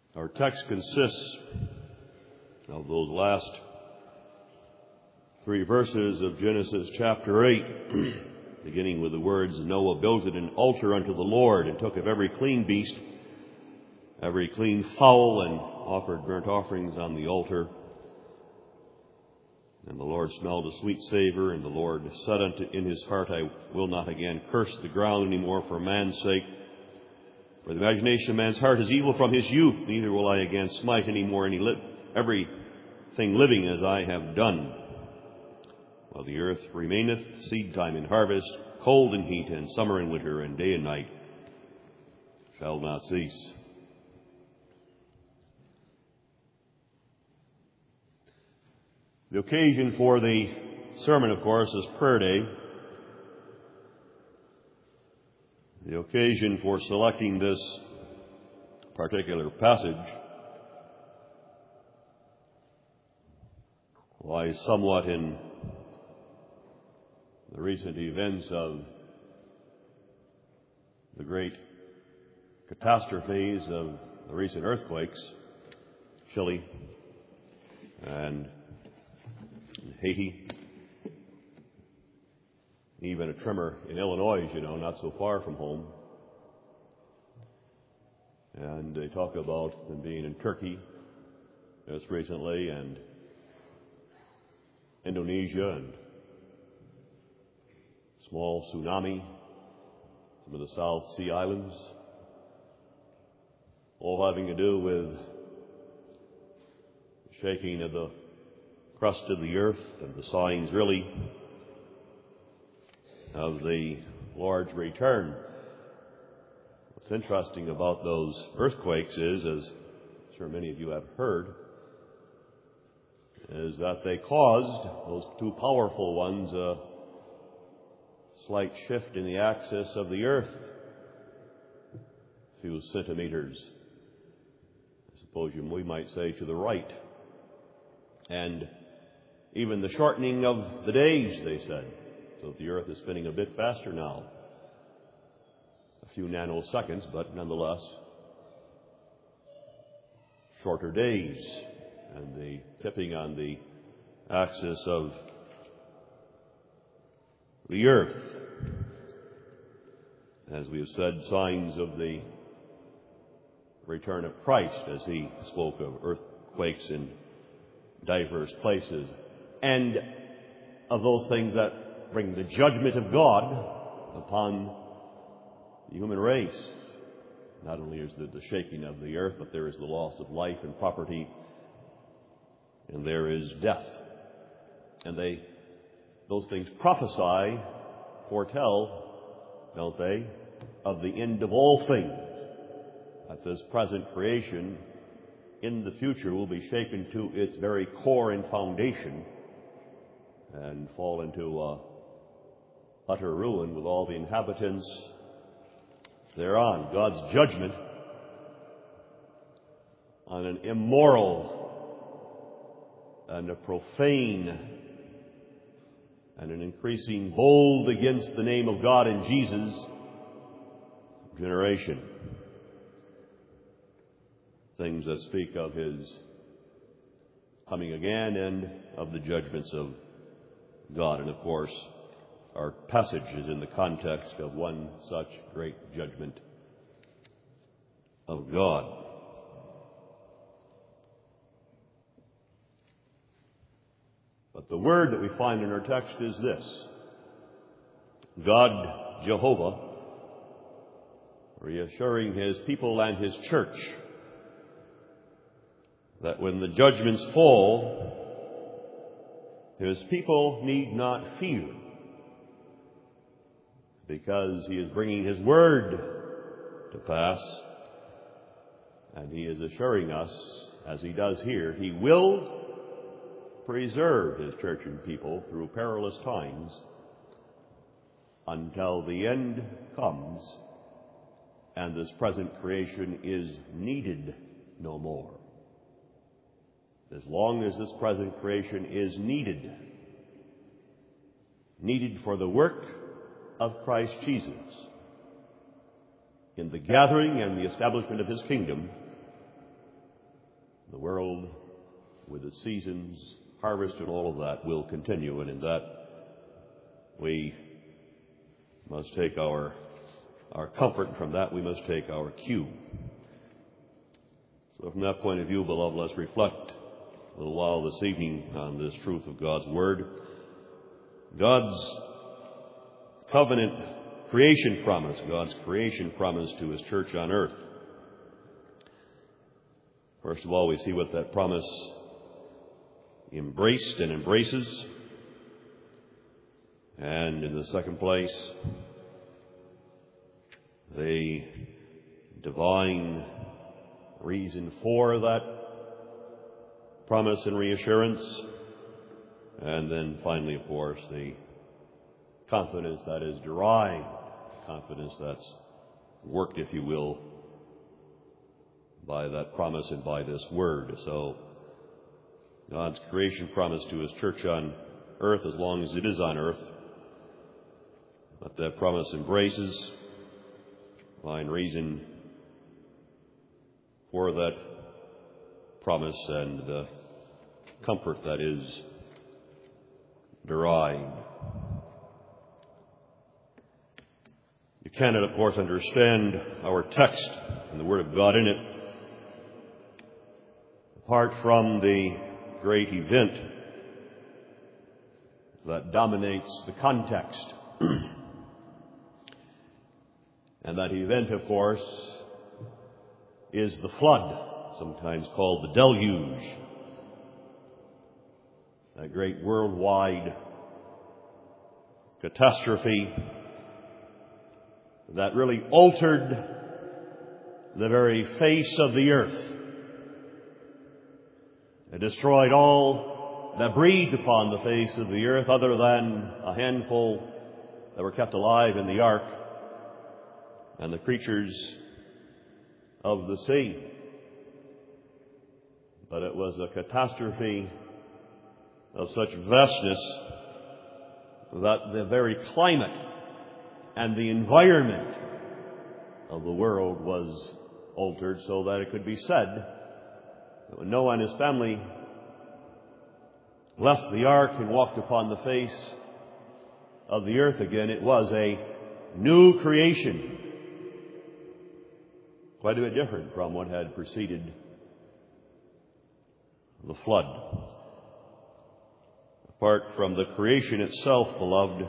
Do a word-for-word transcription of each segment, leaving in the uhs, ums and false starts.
Our text consists of those last three verses of Genesis chapter eight, beginning with the words, Noah builded an altar unto the Lord, and took of every clean beast, every clean fowl, and offered burnt offerings on the altar. And the Lord smelled a sweet savor, and the Lord said unto in his heart, I will not again curse the ground any more for man's sake. For the imagination of man's heart is evil from his youth, neither will I again smite any more any li- everything living as I have done. While the earth remaineth, seed time and harvest, cold and heat, and summer and winter, and day and night shall not cease. The occasion for the sermon, of course, is prayer day. The occasion for selecting this particular passage lies somewhat in the recent events of the great catastrophes of the recent earthquakes, Chile and Haiti, even a tremor in Illinois, you know, not so far from home. And they talk about them being in Turkey just recently, and Indonesia, and small tsunami, some of the South Sea Islands, all having to do with the shaking of the crust of the earth and the signs, really, of the Lord's return. What's interesting about those earthquakes is, as I'm sure many of you have heard, is that they caused, those two powerful ones, a slight shift in the axis of the earth, a few centimeters, I suppose you, we might say, to the right. And even the shortening of the days, they said. So the earth is spinning a bit faster now. A few nanoseconds, but nonetheless, shorter days. And the tipping on the axis of the earth. As we have said, signs of the return of Christ, as he spoke of earthquakes in diverse places, and of those things that bring the judgment of God upon the human race. Not only is there the shaking of the earth, but there is the loss of life and property, and there is death. And they, those things prophesy, foretell, don't they, of the end of all things. That this present creation in the future will be shaken to its very core and foundation and fall into uh, utter ruin with all the inhabitants thereon. God's judgment on an immoral and a profane and an increasing bold against the name of God and Jesus generation. Things that speak of his coming again and of the judgments of God. And of course, our passage is in the context of one such great judgment of God. But the word that we find in our text is this: God, Jehovah, reassuring his people and his church that when the judgments fall, his people need not fear, because he is bringing his word to pass, and he is assuring us, as he does here, he will preserve his church and people through perilous times until the end comes and this present creation is needed no more. As long as this present creation is needed, needed for the work of Christ Jesus in the gathering and the establishment of his kingdom, The world, with its seasons, harvest, and all of that, will continue, and in that we must take our our comfort, and from that we must take our cue. So from that point of view, beloved, let's reflect a little while this evening on this truth of God's Word. God's covenant creation promise, God's creation promise to His church on earth. First of all, we see what that promise embraced and embraces. And in the second place, the divine reason for that promise and reassurance. And then finally, of course, the confidence that is derived, confidence that's worked, if you will, by that promise and by this word. So God's creation promise to His church on earth, as long as it is on earth, what that promise embraces, divine reason for that promise, and the comfort that is derived. You cannot, of course, understand our text and the Word of God in it apart from the great event that dominates the context. And that event, of course, is the flood, sometimes called the deluge. That great worldwide catastrophe that really altered the very face of the earth. It destroyed all that breathed upon the face of the earth, other than a handful that were kept alive in the ark and the creatures of the sea. But it was a catastrophe of such vastness that the very climate and the environment of the world was altered, so that it could be said that when Noah and his family left the ark and walked upon the face of the earth again, it was a new creation, quite a bit different from what had preceded the flood. Apart from the creation itself, beloved,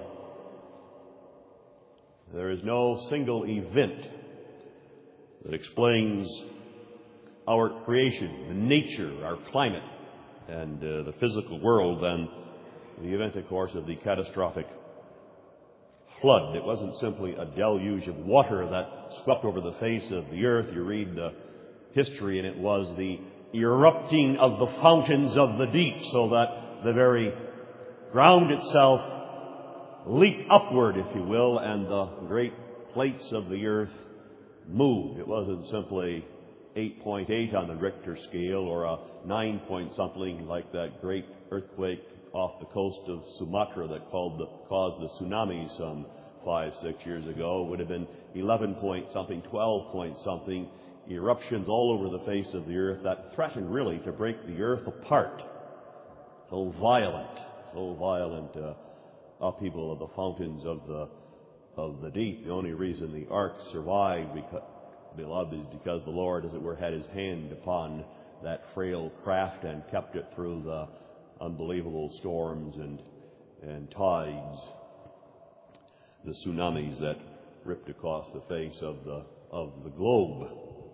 there is no single event that explains our creation, the nature, our climate, and uh, the physical world than the event, of course, of the catastrophic flood. It wasn't simply a deluge of water that swept over the face of the earth. You read the history, and it was the erupting of the fountains of the deep, so that the very ground itself leaped upward, if you will, and the great plates of the earth moved. It wasn't simply eight point eight on the Richter scale or a nine point something like that great earthquake off the coast of Sumatra that called the, caused the tsunami some five, six years ago. It would have been eleven point something, twelve point something eruptions all over the face of the earth that threatened really to break the earth apart. So violent, so violent uh, upheaval of the fountains of the of the deep. The only reason the ark survived, because, beloved, is because the Lord, as it were, had His hand upon that frail craft and kept it through the unbelievable storms and and tides, the tsunamis that ripped across the face of the of the globe.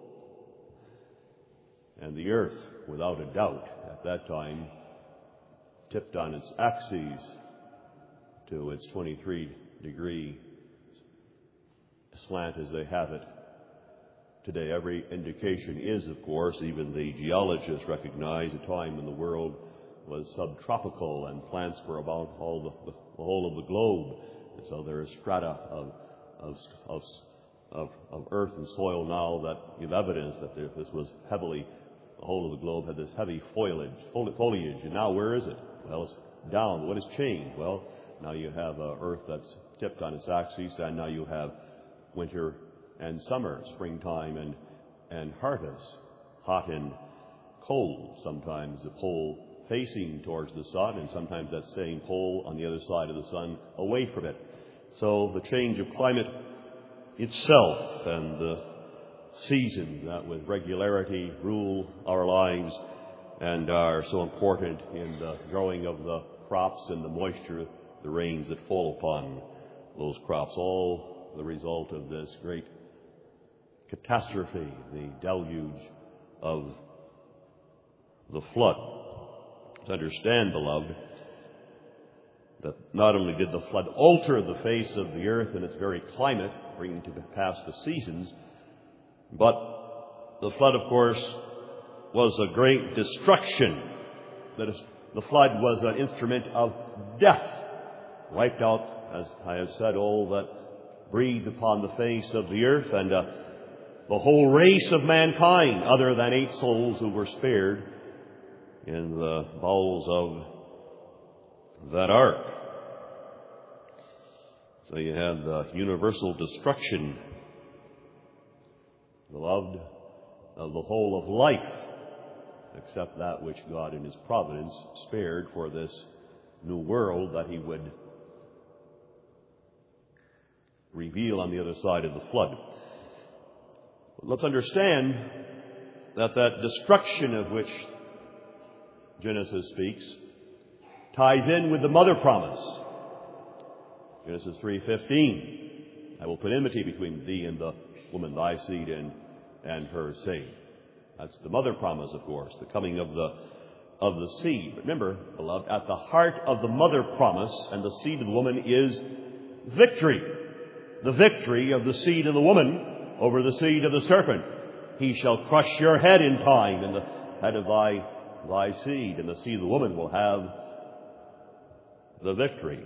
And the earth, without a doubt, at that time, tipped on its axis to its twenty-three degree slant as they have it today. Every indication is, of course, even the geologists recognize, a time when the world was subtropical and plants were about all the, the whole of the globe. And so there is strata of of, of of of earth and soil now that give evidence that there, this was heavily, the whole of the globe had this heavy foliage, foliage. And now where is it? Well, it's down. What has changed? Well, now you have uh, earth that's tipped on its axis, and now you have winter and summer, springtime and and harvest, hot and cold. Sometimes the pole facing towards the sun, and sometimes that same pole on the other side of the sun away from it. So the change of climate itself and the seasons that with regularity rule our lives and are so important in the growing of the crops and the moisture, the rains that fall upon those crops, all the result of this great catastrophe, the deluge of the flood. To understand, beloved, that not only did the flood alter the face of the earth and its very climate, bringing to pass the seasons, but the flood, of course, was a great destruction. That is, the flood was an instrument of death, wiped out, as I have said, all that breathed upon the face of the earth, and uh, the whole race of mankind, other than eight souls who were spared in the bowels of that ark. So you had the universal destruction, beloved, of the whole of life, except that which God in His providence spared for this new world that He would reveal on the other side of the flood. But let's understand that that destruction of which Genesis speaks ties in with the mother promise. Genesis three fifteen, I will put enmity between thee and the woman, thy seed and, and her seed. That's the mother promise, of course, the coming of the of the seed. But remember, beloved, at the heart of the mother promise and the seed of the woman is victory. The victory of the seed of the woman over the seed of the serpent. He shall crush your head in time, and the head of thy, thy seed, and the seed of the woman will have the victory.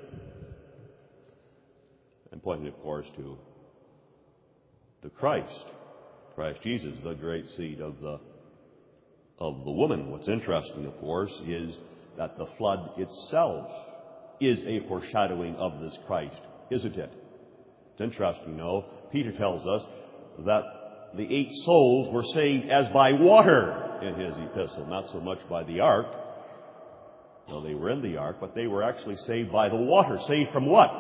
And pointing, of course, to, to Christ. Christ Jesus, the great seed of the of the woman. What's interesting, of course, is that the flood itself is a foreshadowing of this Christ, isn't it? It's interesting, no? Peter tells us that the eight souls were saved as by water in his epistle, not so much by the ark. No, they were in the ark, but they were actually saved by the water. Saved from what?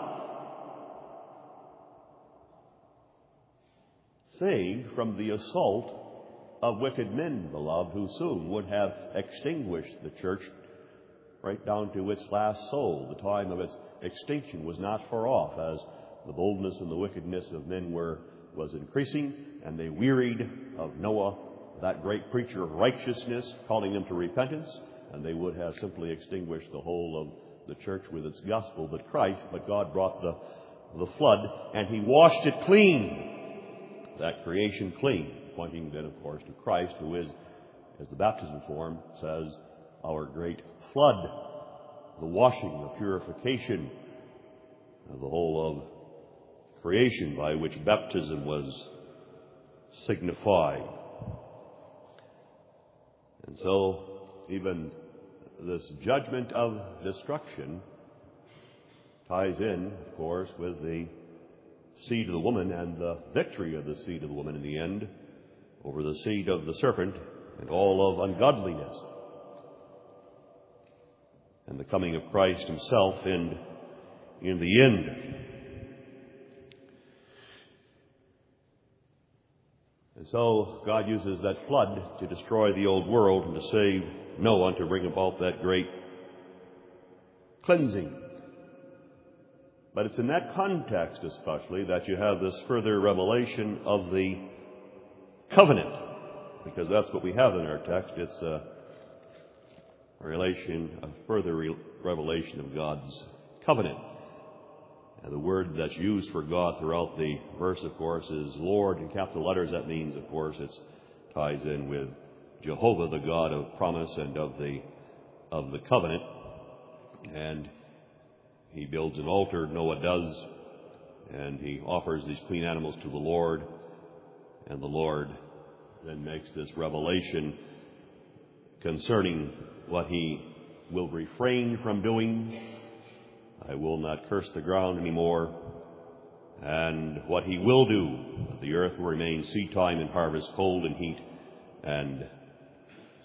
Saved from the assault of wicked men, beloved, who soon would have extinguished the church right down to its last soul. The time of its extinction was not far off, as the boldness and the wickedness of men were was increasing, and they wearied of Noah, that great preacher of righteousness, calling them to repentance, and they would have simply extinguished the whole of the church with its gospel. But Christ, but God brought the, the flood, and He washed it clean, that creation clean, pointing then, of course, to Christ, who is, as the baptism form says, our great flood, the washing, the purification of the whole of creation by which baptism was signified. And so even this judgment of destruction ties in, of course, with the seed of the woman and the victory of the seed of the woman in the end over the seed of the serpent and all of ungodliness, and the coming of Christ Himself in, in the end. And so God uses that flood to destroy the old world and to save Noah, and to bring about that great cleansing. But it's in that context especially that you have this further revelation of the covenant, because that's what we have in our text. It's a relation, a further re- revelation of God's covenant. And the word that's used for God throughout the verse, of course, is Lord in capital letters. That means, of course, it ties in with Jehovah, the God of promise and of the of the covenant. And he builds an altar, Noah does, and he offers these clean animals to the Lord. And the Lord then makes this revelation concerning what He will refrain from doing. I will not curse the ground anymore. And what He will do, that the earth will remain seed time and harvest, cold and heat, and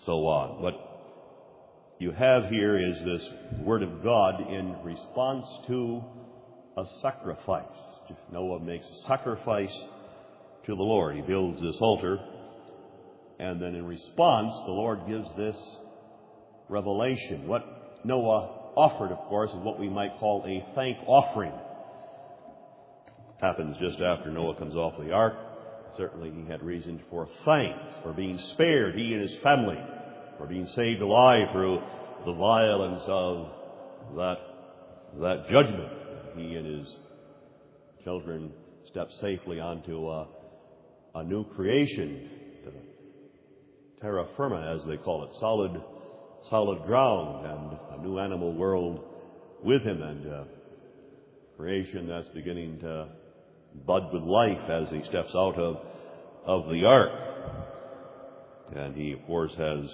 so on. What you have here is this Word of God in response to a sacrifice. Noah makes a sacrifice to the Lord. He builds this altar, and then in response, the Lord gives this revelation. What Noah offered, of course, is what we might call a thank offering. Happens just after Noah comes off the ark. Certainly he had reason for thanks for being spared, he and his family, for being saved alive through the violence of that, that judgment. He and his children stepped safely onto a, a new creation, terra firma, as they call it, solid, solid ground, and a new animal world with him, and uh, creation that's beginning to bud with life as he steps out of, of the ark. And he, of course, has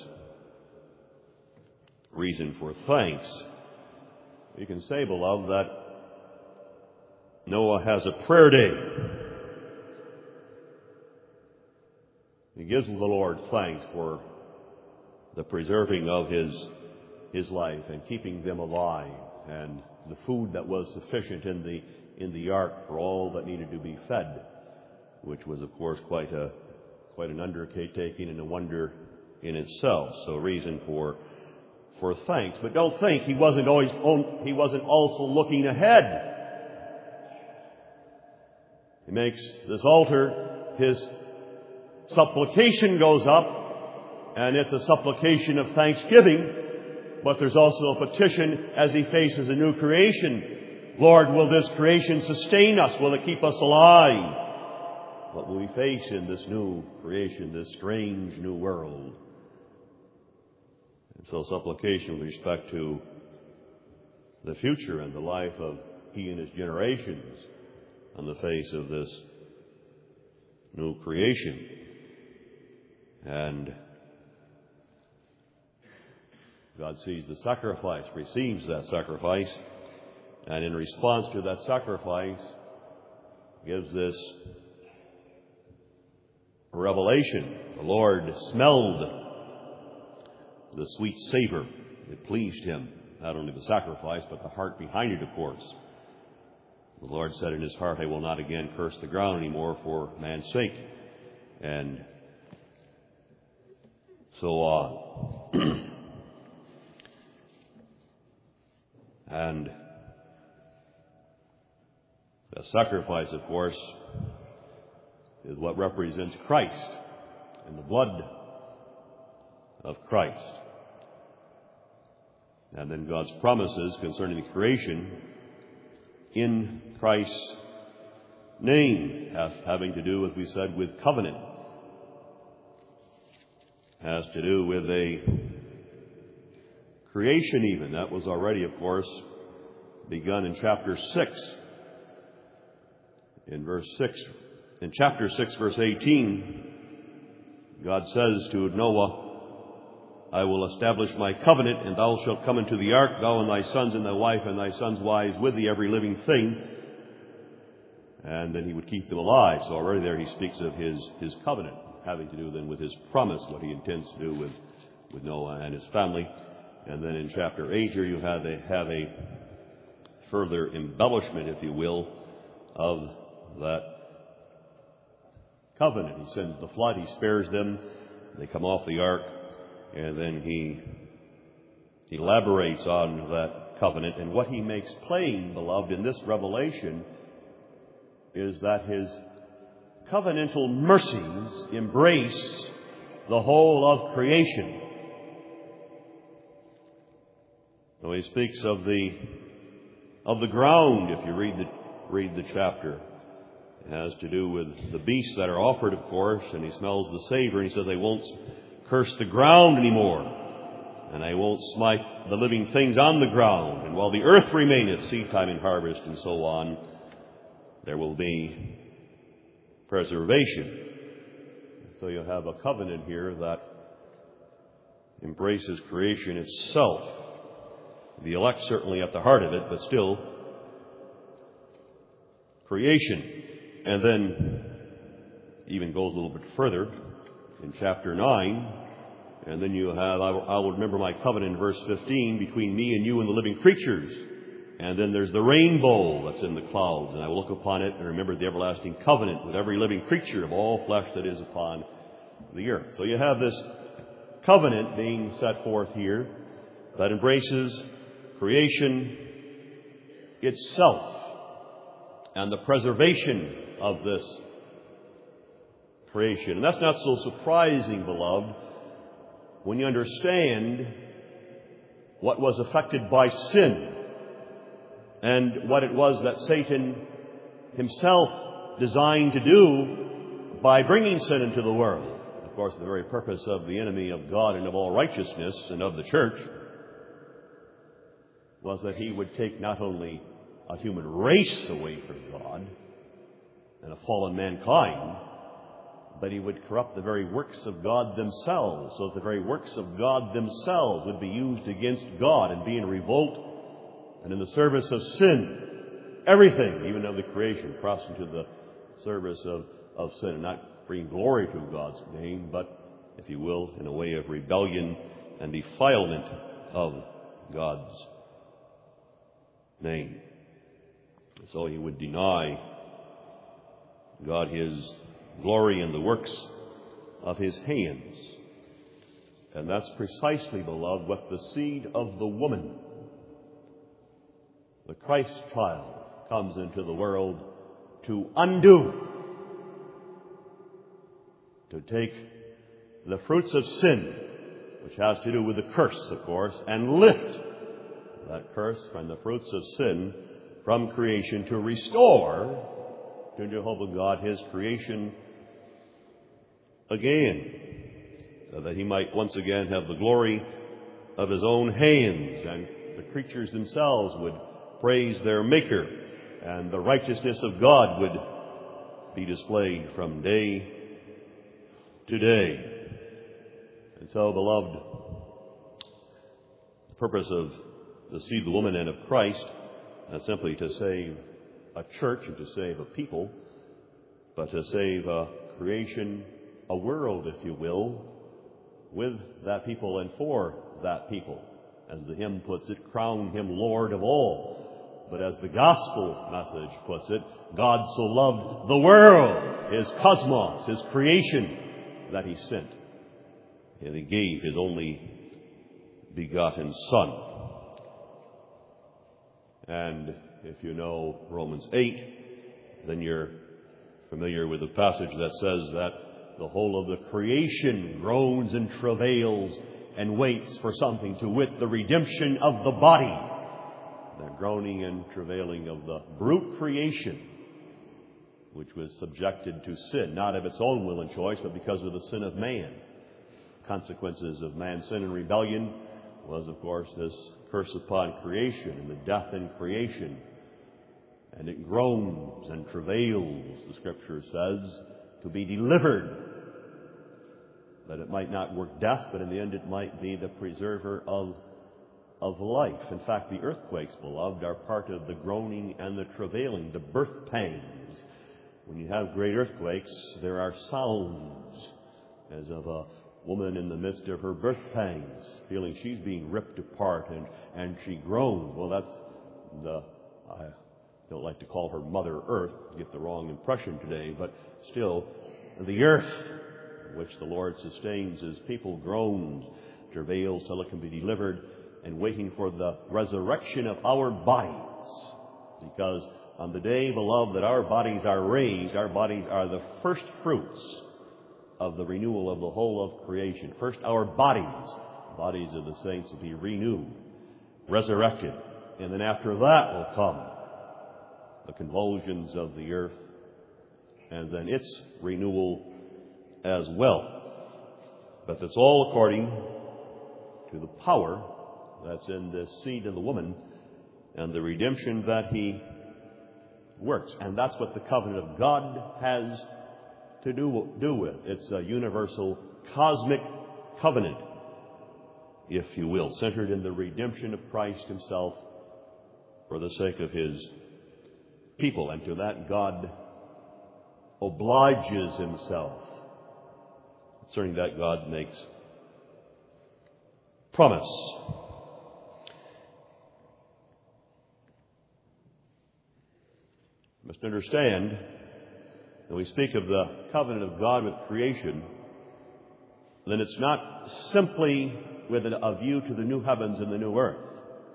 reason for thanks. You can say, beloved, that Noah has a prayer day. He gives the Lord thanks for the preserving of his, his life and keeping them alive, and the food that was sufficient in the in the ark for all that needed to be fed, which was, of course, quite a quite an undertaking and a wonder in itself. So, reason for for thanks. But don't think he wasn't always he wasn't also looking ahead. He makes this altar, his supplication goes up, and it's a supplication of thanksgiving, but there's also a petition as he faces a new creation. Lord, will this creation sustain us? Will it keep us alive? What will we face in this new creation, this strange new world? And so supplication with respect to the future and the life of he and his generations on the face of this new creation. And God sees the sacrifice, receives that sacrifice, and in response to that sacrifice gives this revelation. The Lord smelled the sweet savor. It pleased him, not only the sacrifice, but the heart behind it, of course. The Lord said in his heart, I will not again curse the ground anymore for man's sake. And so on. And the sacrifice, of course, is what represents Christ and the blood of Christ. And then God's promises concerning the creation in Christ's name, have, having to do, as we said, with covenant. Has to do with a creation even. That was already, of course, begun in chapter six. In verse six, in chapter six, verse eighteen, God says to Noah, I will establish my covenant, and thou shalt come into the ark, thou and thy sons and thy wife and thy sons' wives with thee, every living thing. And then he would keep them alive. So already there he speaks of his, his covenant, having to do then with his promise, what he intends to do with, with Noah and his family. And then in chapter eight here you have a, have a further embellishment, if you will, of that covenant. He sends the flood, he spares them, they come off the ark, and then he elaborates on that covenant. And what he makes plain, beloved, in this revelation is that his covenantal mercies embrace the whole of creation. So he speaks of the of the ground, if you read the read the chapter. It has to do with the beasts that are offered, of course, and he smells the savor, and he says, I won't curse the ground anymore, and I won't smite the living things on the ground, and while the earth remaineth, seed time and harvest, and so on, there will be preservation. So you have a covenant here that embraces creation itself. The elect certainly at the heart of it, but still creation. And then even goes a little bit further in chapter nine, And then you have, I will, I will remember my covenant in verse fifteen between me and you and the living creatures. And then there's the rainbow that's in the clouds. And I will look upon it and remember the everlasting covenant with every living creature of all flesh that is upon the earth. So you have this covenant being set forth here that embraces creation itself and the preservation of this creation. And that's not so surprising, beloved, when you understand what was affected by sin and what it was that Satan himself designed to do by bringing sin into the world. Of course, the very purpose of the enemy of God and of all righteousness and of the church was that he would take not only a human race away from God and a fallen mankind, but he would corrupt the very works of God themselves, so that the very works of God themselves would be used against God and be in revolt and in the service of sin. Everything, even of the creation, crossed into the service of, of sin, and not bringing glory to God's name, but, if you will, in a way of rebellion and defilement of God's name. So he would deny God his glory in the works of his hands. And that's precisely, beloved, what the seed of the woman, the Christ child, comes into the world to undo, to take the fruits of sin, which has to do with the curse, of course, and lift that curse from the fruits of sin from creation to restore to Jehovah God his creation again, so that he might once again have the glory of his own hands, and the creatures themselves would praise their Maker, and the righteousness of God would be displayed from day to day. And so, beloved, the purpose of the seed of the woman and of Christ, not simply to save a church and to save a people, but to save a creation, a world, if you will, with that people and for that people. As the hymn puts it, crown him Lord of all. But as the gospel message puts it, God so loved the world, his cosmos, his creation, that he sent. And he gave his only begotten Son. And if you know Romans eight, then you're familiar with the passage that says that the whole of the creation groans and travails and waits for something, to wit, the redemption of the body. The groaning and travailing of the brute creation, which was subjected to sin, not of its own will and choice, but because of the sin of man. Consequences of man's sin and rebellion was, of course, this curse upon creation and the death in creation. And it groans and travails, the Scripture says, to be delivered, that it might not work death, but in the end it might be the preserver of, of life. In fact, the earthquakes, beloved, are part of the groaning and the travailing, the birth pangs. When you have great earthquakes, there are sounds as of a woman in the midst of her birth pangs, feeling she's being ripped apart, and, and she groans. Well, that's the, I don't like to call her Mother Earth, get the wrong impression today, but still, the earth, which the Lord sustains his people, groans, travails till it can be delivered, and waiting for the resurrection of our bodies. Because on the day, beloved, that our bodies are raised, our bodies are the first fruits of the renewal of the whole of creation. First, our bodies, bodies of the saints, will be renewed, resurrected. And then after that will come the convulsions of the earth, and then its renewal as well. But that's all according to the power that's in the seed of the woman and the redemption that he works. And that's what the covenant of God has to do, do with. It's a universal cosmic covenant, if you will, centered in the redemption of Christ himself for the sake of his people. And to that God obliges himself. Concerning that, God makes promise. You must understand, when we speak of the covenant of God with creation, then it's not simply with a view to the new heavens and the new earth.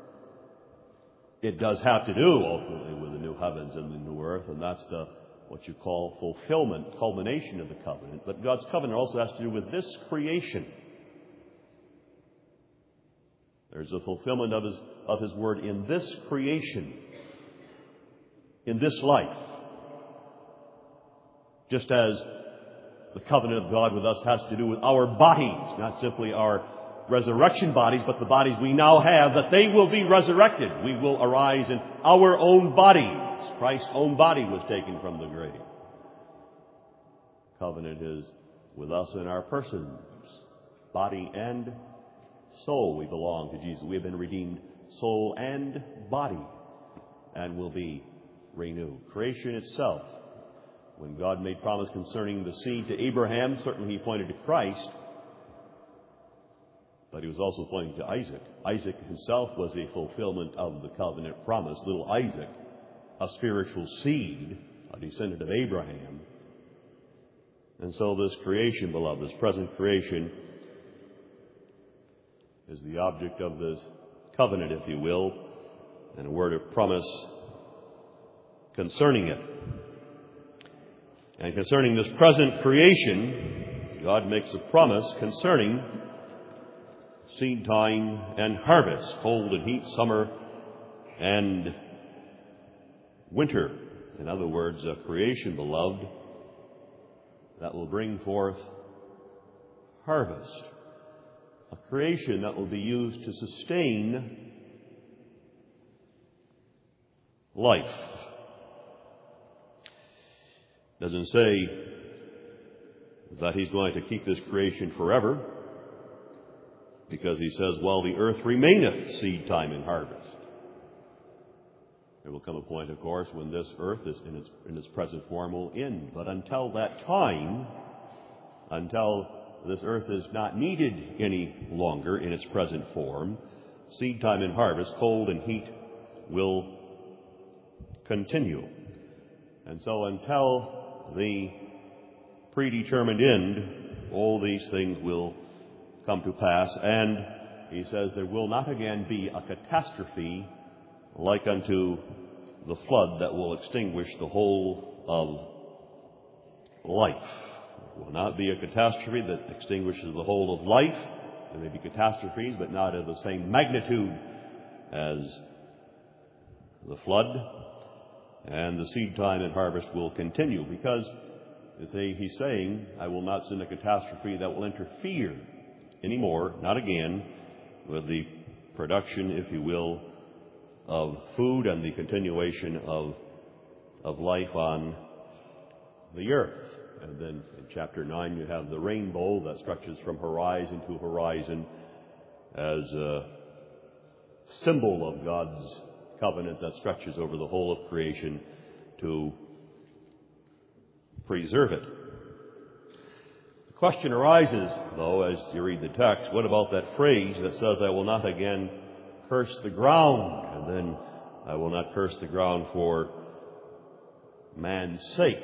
It does have to do ultimately with the new heavens and the new earth, and that's the what you call fulfillment, culmination of the covenant. But God's covenant also has to do with this creation. There's a fulfillment of His, of His word in this creation, in this life. Just as the covenant of God with us has to do with our bodies, not simply our resurrection bodies, but the bodies we now have, that they will be resurrected. We will arise in our own bodies. Christ's own body was taken from the grave. Covenant is with us in our persons, body and soul. We belong to Jesus. We have been redeemed soul and body and will be renewed. Creation itself, when God made promise concerning the seed to Abraham, certainly He pointed to Christ, but He was also pointing to Isaac. Isaac himself was a fulfillment of the covenant promise. Little Isaac, a spiritual seed, a descendant of Abraham. And so this creation, beloved, this present creation, is the object of this covenant, if you will, and a word of promise concerning it. And concerning this present creation, God makes a promise concerning seed time and harvest, cold and heat, summer and winter. In other words, a creation, beloved, that will bring forth harvest. A creation that will be used to sustain life. It doesn't say that He's going to keep this creation forever, because He says, while the earth remaineth, seed time and harvest. There will come a point, of course, when this earth is in its, in its present form will end. But until that time, until this earth is not needed any longer in its present form, seed time and harvest, cold and heat, will continue. And so until the predetermined end, all these things will come to pass. And He says there will not again be a catastrophe like unto the flood that will extinguish the whole of life. It will not be a catastrophe that extinguishes the whole of life. There may be catastrophes, but not of the same magnitude as the flood. And the seed time and harvest will continue, because He's saying, I will not send a catastrophe that will interfere anymore, not again, with the production, if you will, of food and the continuation of, of life on the earth. And then in chapter nine you have the rainbow that stretches from horizon to horizon as a symbol of God's covenant that stretches over the whole of creation to preserve it. The question arises, though, as you read the text, what about that phrase that says, I will not again curse the ground, and then I will not curse the ground for man's sake?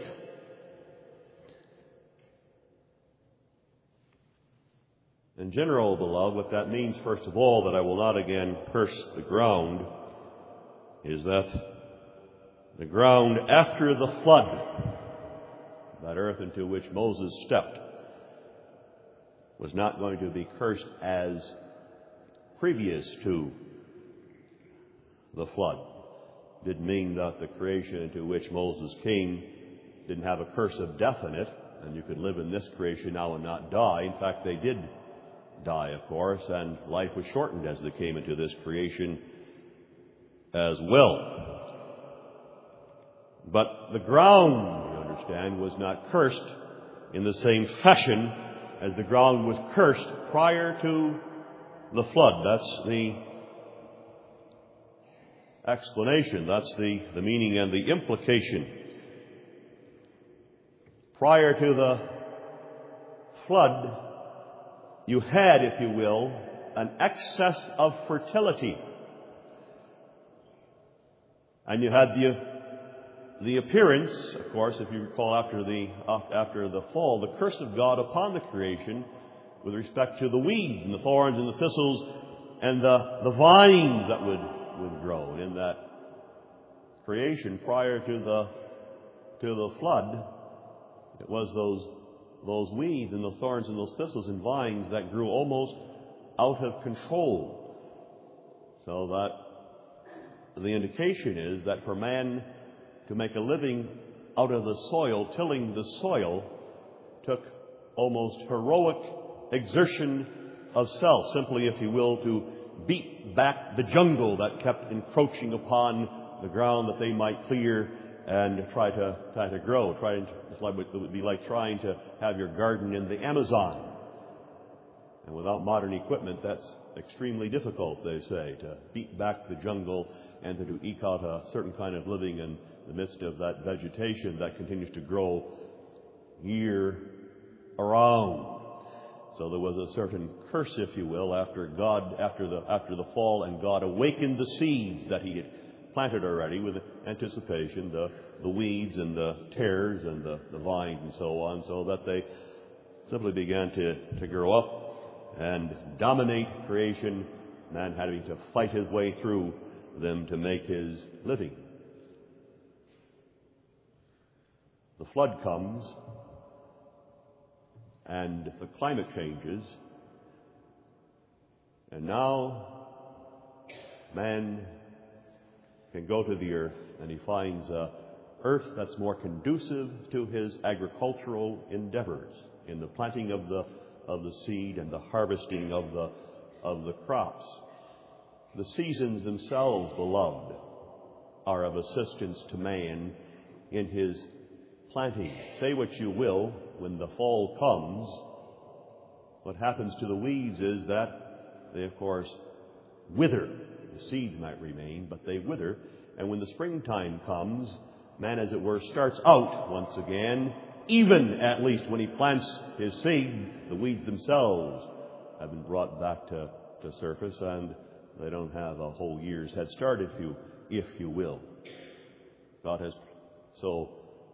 In general, beloved, what that means, first of all, that I will not again curse the ground, is that the ground after the flood, that earth into which Moses stepped, was not going to be cursed as previous to the flood. It didn't mean that the creation into which Moses came didn't have a curse of death in it, and you could live in this creation now and not die. In fact, they did die, of course, and life was shortened as they came into this creation as well. But the ground, you understand, was not cursed in the same fashion as the ground was cursed prior to the flood. That's the explanation. That's the, the meaning and the implication. Prior to the flood, you had, if you will, an excess of fertility. And you had the, the appearance, of course, if you recall after the, after the fall, the curse of God upon the creation with respect to the weeds and the thorns and the thistles and the, the vines that would, would grow. In that creation prior to the, to the flood, it was those, those weeds and those thorns and those thistles and vines that grew almost out of control. So that the indication is that for man to make a living out of the soil, tilling the soil, took almost heroic exertion of self, simply, if you will, to beat back the jungle that kept encroaching upon the ground that they might clear and try to try to grow. Try to, it's like, it would be like trying to have your garden in the Amazon. And without modern equipment, that's extremely difficult, they say, to beat back the jungle and to eke out a certain kind of living in the midst of that vegetation that continues to grow year around. So there was a certain curse, if you will, after God, after the after the fall, and God awakened the seeds that He had planted already with anticipation, the, the weeds and the tares and the, the vines and so on, so that they simply began to, to grow up and dominate creation, man having to fight his way through them to make his living. The flood comes, and the climate changes, and now man can go to the earth, and he finds a earth that's more conducive to his agricultural endeavors in the planting of the of the seed and the harvesting of the of the crops. The seasons themselves, beloved, are of assistance to man in his planting. Say what you will, when the fall comes, what happens to the weeds is that they, of course, wither. The seeds might remain, but they wither. And when the springtime comes, man, as it were, starts out once again. Even at least when he plants his seed, the weeds themselves have been brought back to, to surface, and they don't have a whole year's head start, if you if you will. God has so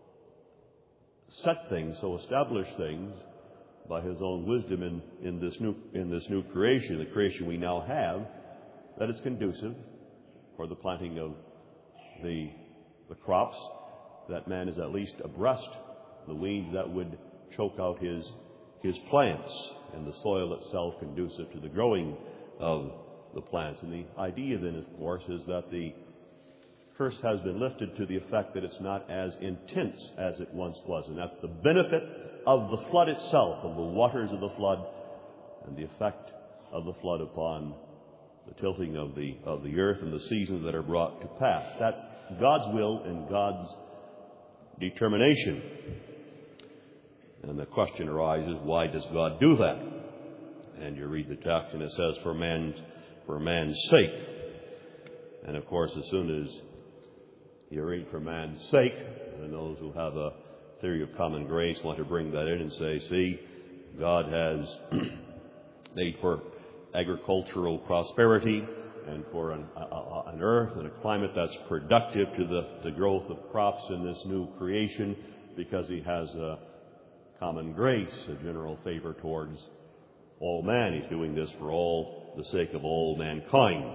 set things, so established things by His own wisdom in, in this new in this new creation, the creation we now have, that it's conducive for the planting of the the crops, that man is at least abreast the weeds that would choke out his his plants, and the soil itself conducive to the growing of the plants. And the idea then, of course, is that the curse has been lifted to the effect that it's not as intense as it once was. And that's the benefit of the flood itself, of the waters of the flood, and the effect of the flood upon the tilting of the of the earth and the seasons that are brought to pass. That's God's will and God's determination. And the question arises, why does God do that? And you read the text, and it says, for man's, for man's sake. And of course, as soon as you read for man's sake, and those who have a theory of common grace want to bring that in and say, see, God has made for agricultural prosperity and for an, a, an earth and a climate that's productive to the, the growth of crops in this new creation, because He has a common grace, a general favor towards all man. He's doing this for all the sake of all mankind.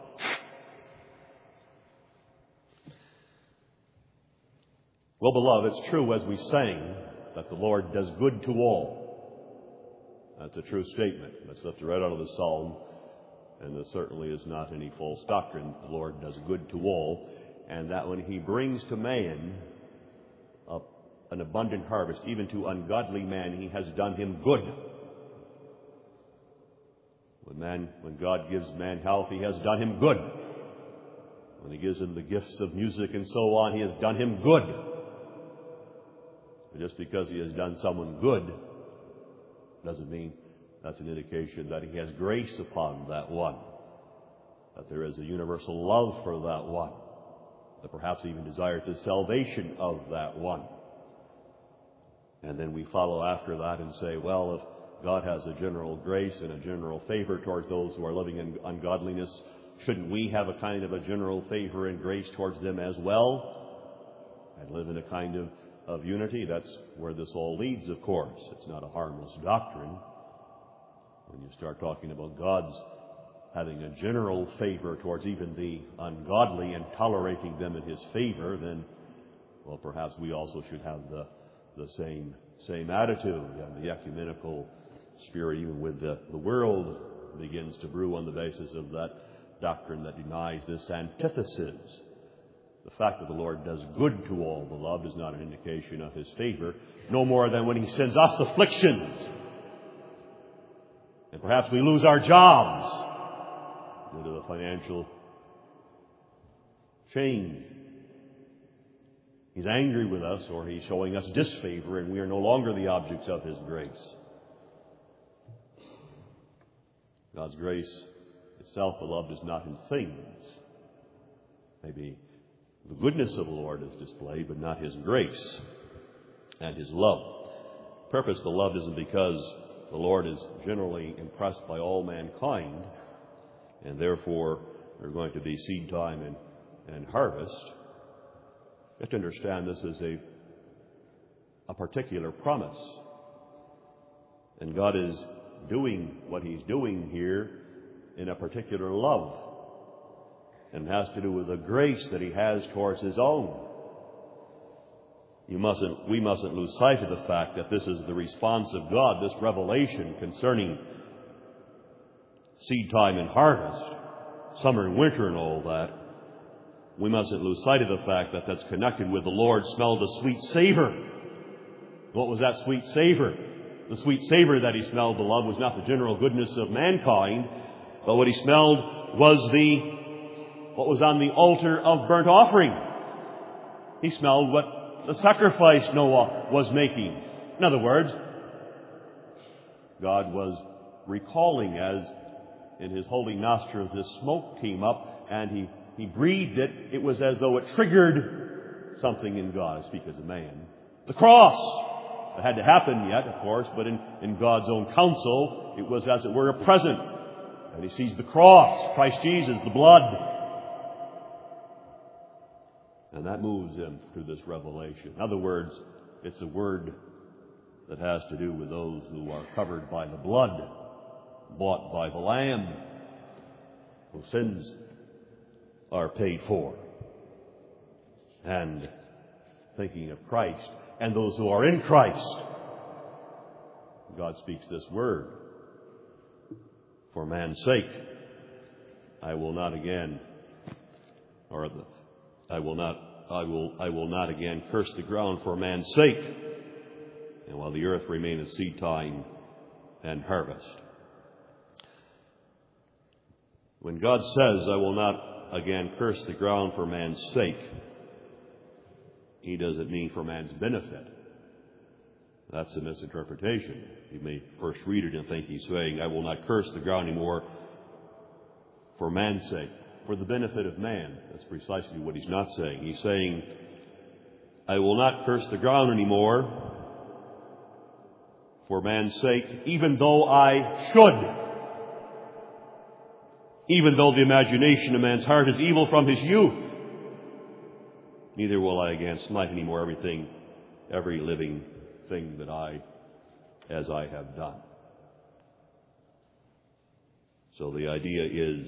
Well, beloved, it's true, as we sang, that the Lord does good to all. That's a true statement. That's left right out of the Psalm, and there certainly is not any false doctrine. The Lord does good to all, and that when He brings to man a, an abundant harvest, even to ungodly man, He has done him good. When man, when God gives man health, He has done him good. When He gives him the gifts of music and so on, He has done him good. But just because He has done someone good doesn't mean that's an indication that He has grace upon that one, that there is a universal love for that one, that perhaps even desires the salvation of that one. And then we follow after that and say, well, God has a general grace and a general favor towards those who are living in ungodliness. Shouldn't we have a kind of a general favor and grace towards them as well? And live in a kind of, of unity? That's where this all leads, of course. It's not a harmless doctrine. When you start talking about God's having a general favor towards even the ungodly and tolerating them in His favor, then, well, perhaps we also should have the, the same, same attitude. And the ecumenical spirit, even with the, the world, begins to brew on the basis of that doctrine that denies this antithesis. The fact that the Lord does good to all the loved is not an indication of His favor, no more than when He sends us afflictions. And perhaps we lose our jobs due to the financial change. He's angry with us, or He's showing us disfavor, and we are no longer the objects of His grace. God's grace itself, beloved, is not in things. Maybe the goodness of the Lord is displayed, but not His grace and His love. Purpose, beloved, isn't because the Lord is generally impressed by all mankind, and therefore there's going to be seed time and, and harvest. You have to understand this is a, a particular promise. And God is doing what He's doing here in a particular love, and has to do with the grace that He has towards His own. You mustn't, we mustn't lose sight of the fact that this is the response of God, this revelation concerning seed time and harvest, summer and winter and all that. We mustn't lose sight of the fact that that's connected with the Lord smelled a sweet savor. What was that sweet savor? The sweet savor that He smelled, beloved, was not the general goodness of mankind, but what He smelled was the, what was on the altar of burnt offering. He smelled what the sacrifice Noah was making. In other words, God was recalling, as in His holy nostrils this smoke came up and He, he breathed it. It was as though it triggered something in God. I speak as a man. The cross. It had to happen yet, of course, but in, in God's own counsel, it was as it were a present. And He sees the cross, Christ Jesus, the blood. And that moves Him through this revelation. In other words, it's a word that has to do with those who are covered by the blood, bought by the Lamb, whose sins are paid for. And thinking of Christ and those who are in Christ, God speaks this word. For man's sake, I will not again, or the, I will not, I will, I will not again curse the ground for man's sake, and while the earth remaineth seed time and harvest. When God says, I will not again curse the ground for man's sake, He doesn't mean for man's benefit. That's a misinterpretation. You may first read it and think He's saying, I will not curse the ground anymore for man's sake, for the benefit of man. That's precisely what He's not saying. He's saying, I will not curse the ground anymore for man's sake, even though I should. Even though the imagination of man's heart is evil from his youth. Neither will I again smite anymore everything, every living thing that I, as I have done. So the idea is,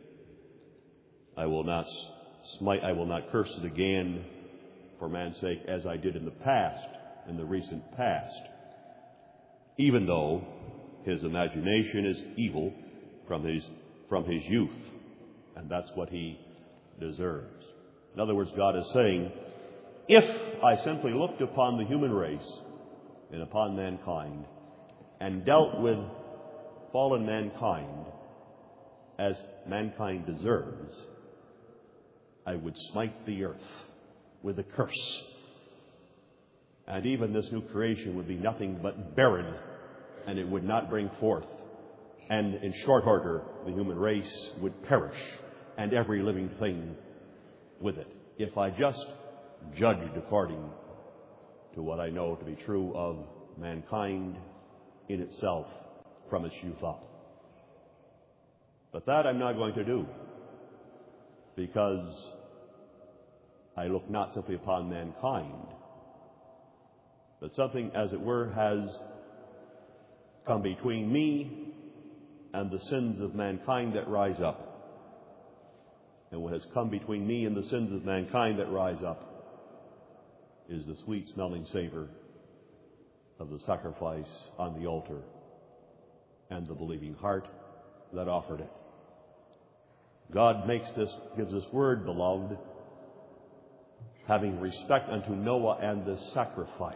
I will not smite, I will not curse it again for man's sake as I did in the past, in the recent past, even though his imagination is evil from his, from his youth, and that's what he deserves. In other words, God is saying, if I simply looked upon the human race and upon mankind and dealt with fallen mankind as mankind deserves, I would smite the earth with a curse. And even this new creation would be nothing but barren, and it would not bring forth. And in short order, the human race would perish, and every living thing with it, if I just judged according to what I know to be true of mankind in itself from its youth up. But that I'm not going to do, because I look not simply upon mankind, but something, as it were, has come between me and the sins of mankind that rise up. And what has come between me and the sins of mankind that rise up is the sweet-smelling savor of the sacrifice on the altar and the believing heart that offered it. God makes this, gives this word, beloved, having respect unto Noah and the sacrifice.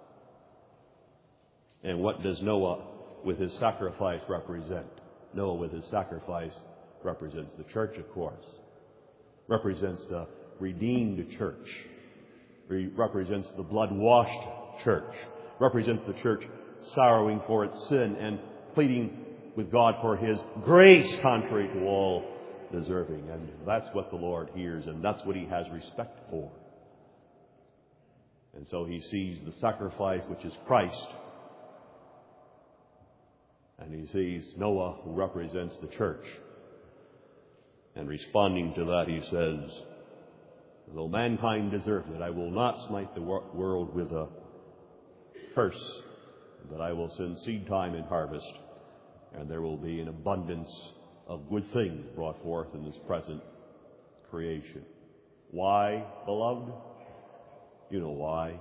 And what does Noah with his sacrifice represent? Noah with his sacrifice represents the church, of course. Represents the redeemed church. Re- represents the blood-washed church. Represents the church sorrowing for its sin and pleading with God for His grace contrary to all deserving. And that's what the Lord hears, and that's what He has respect for. And so He sees the sacrifice, which is Christ, and He sees Noah, who represents the church. And responding to that, He says, though mankind deserve it, I will not smite the wor- world with a curse, but I will send seed time and harvest, and there will be an abundance of good things brought forth in this present creation. Why, beloved? You know why.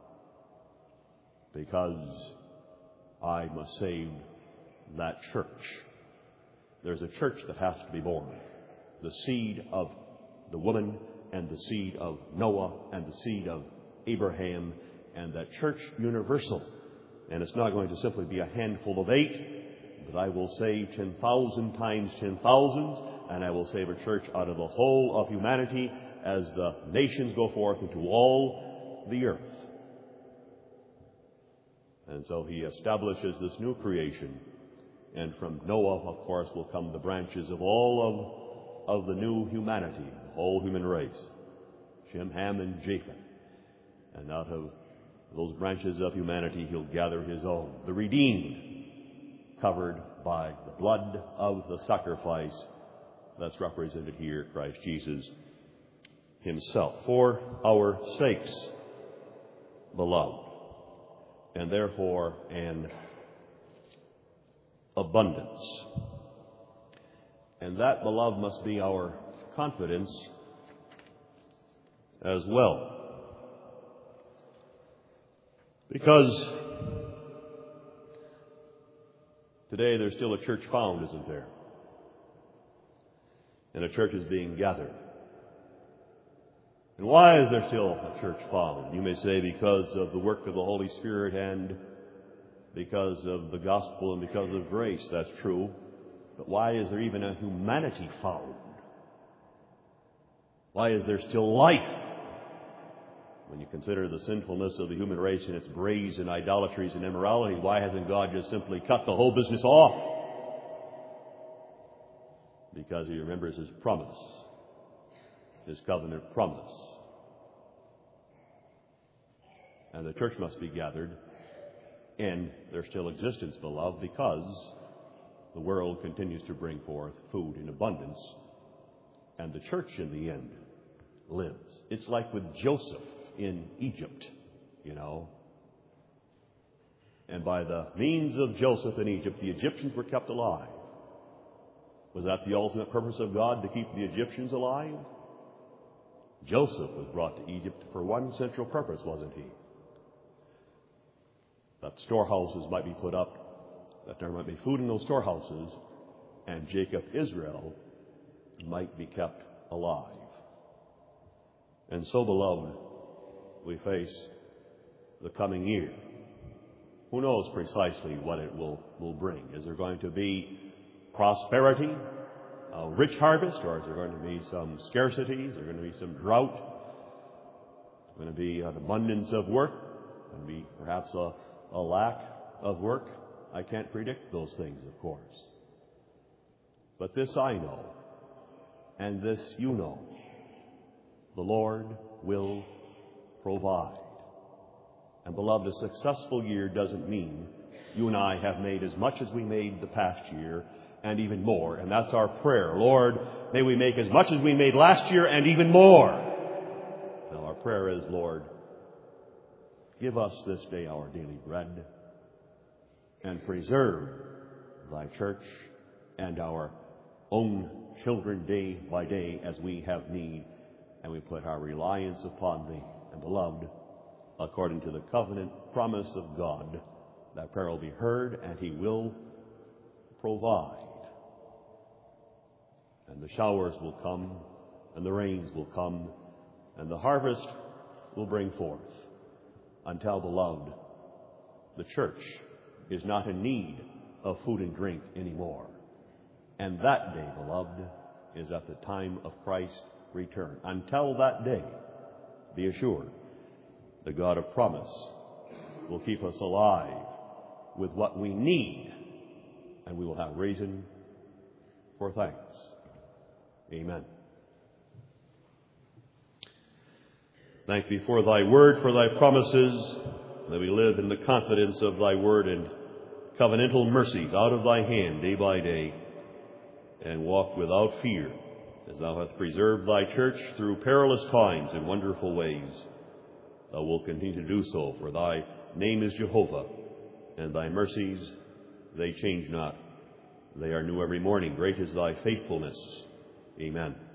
Because I must save that church. There's a church that has to be born. The seed of the woman and the seed of Noah and the seed of Abraham, and that church universal. And it's not going to simply be a handful of eight, but I will save ten thousand times ten thousands, and I will save a church out of the whole of humanity as the nations go forth into all the earth. And so He establishes this new creation. And from Noah, of course, will come the branches of all of, of the new humanity, the whole human race. Shem, Ham, and Japheth. And out of those branches of humanity, He'll gather His own, the redeemed, covered by the blood of the sacrifice that's represented here, Christ Jesus Himself, for our sakes, beloved, and therefore an abundance. And that, beloved, must be our confidence as well. Because today there's still a church found, isn't there? And a church is being gathered. And why is there still a church found? You may say because of the work of the Holy Spirit and because of the gospel and because of grace. That's true. But why is there even a humanity found? Why is there still life? When you consider the sinfulness of the human race and its brazen idolatries and immorality, why hasn't God just simply cut the whole business off? Because He remembers His promise, His covenant promise. And the church must be gathered in their still existence, beloved, because the world continues to bring forth food in abundance, and the church in the end lives. It's like with Joseph in Egypt, you know. And by the means of Joseph in Egypt, the Egyptians were kept alive. Was that the ultimate purpose of God, to keep the Egyptians alive? Joseph was brought to Egypt for one central purpose, wasn't he? That storehouses might be put up, that there might be food in those storehouses, and Jacob, Israel, might be kept alive. And so, beloved, we face the coming year. Who knows precisely what it will, will bring? Is there going to be prosperity, a rich harvest, or is there going to be some scarcity? Is there going to be some drought? Is there going to be an abundance of work? Is there going to be perhaps a, a lack of work? I can't predict those things, of course. But this I know, and this you know. The Lord will provide. And beloved, a successful year doesn't mean you and I have made as much as we made the past year and even more. And that's our prayer. Lord, may we make as much as we made last year and even more. Now our prayer is, Lord, give us this day our daily bread, and preserve thy church and our own children day by day as we have need. And we put our reliance upon thee. And beloved, according to the covenant promise of God, that prayer will be heard and he will provide. And the showers will come, and the rains will come, and the harvest will bring forth. Until, beloved, the church is not in need of food and drink anymore. And that day, beloved, is at the time of Christ's return. Until that day, be assured, the God of promise will keep us alive with what we need, and we will have reason for thanks. Amen. Thank thee for thy word, for thy promises, that we live in the confidence of thy word and covenantal mercies out of thy hand day by day, and walk without fear, as thou hast preserved thy church through perilous times in wonderful ways. Thou wilt continue to do so, for thy name is Jehovah, and thy mercies, they change not. They are new every morning. Great is thy faithfulness. Amen.